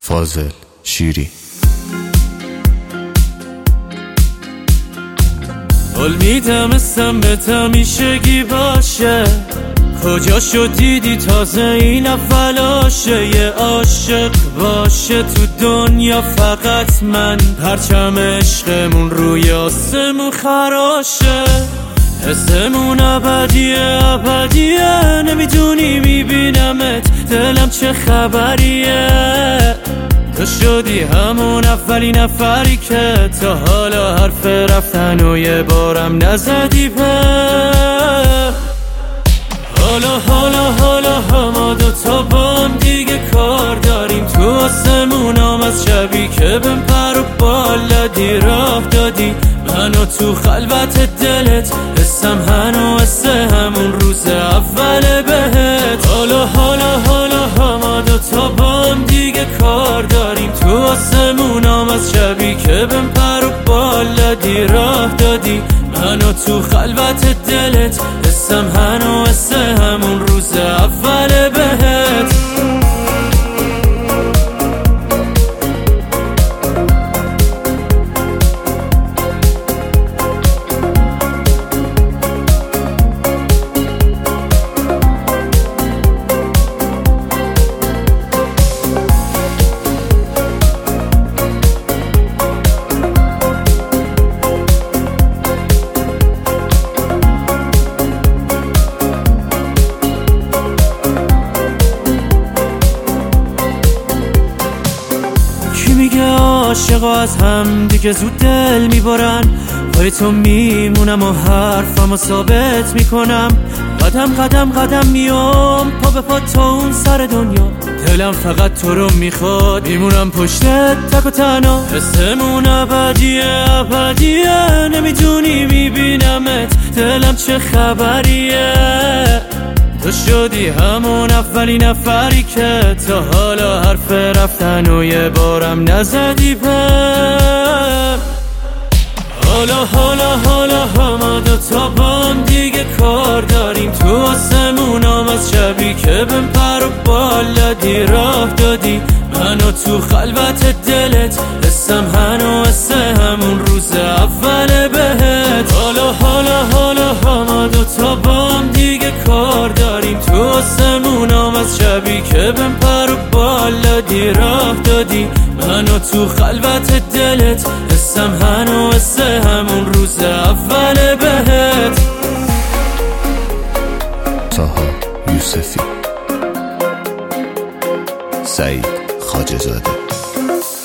فاضل شیری. حال میدم اسم به تمیشگی باشه، کجا شد دیدی تازه این اولاشه. یه عاشق باشه تو دنیا فقط من، پرچم عشقمون روی آسمون خراشه. حسمون ابدیه ابدیه، نمیدونی میبینمت دلم چه خبریه. تو شدی همون اولین نفری که تا حالا حرف رفتن و یه بارم نزدی به. حالا ما دوتا با هم دیگه کار داریم، تو آسمونام از شبی که بهم پر و بال دادی راه دادی منو تو خلوت دلت. حسم حس همون روز اول بهت. حالا ما دوتا با هم دیگه کار داریم، تو آسمونام از شبی که بهم پر و بال دادی راه دادی منو تو خلوت دلت. حسم حس همون روز اول بهت. میگه عاشقا از هم دیگه زود دل میبارن، پای تو میمونم و حرفمو ثابت میکنم. قدم میام پا به پا تا اون سر دنیا، دلم فقط تو رو میخواد، میمونم پشتت تک و تنها. حسمون ابدیه نمیدونی میبینمت دلم چه خبریه. تو شدی همون اولین نفری که تا حالا حرف رفتن و یه بارم نزدی پر. حالا ما دوتا با هم دیگه کار داریم، تو آسمونام از شبی که بهم پر و بال دادی راه دادی منو تو خلوت دلت. حسم حس همون روز اول بهت. حالا ما دوتا با هم دیگه کار داریم، تو آسمونام از شبی که بهم پر و بال دادی راه دادی منو تو خلوت دلت. حسم حس همون روز اول بهت. طاها یوسفی، سعید خواجه‌زاده.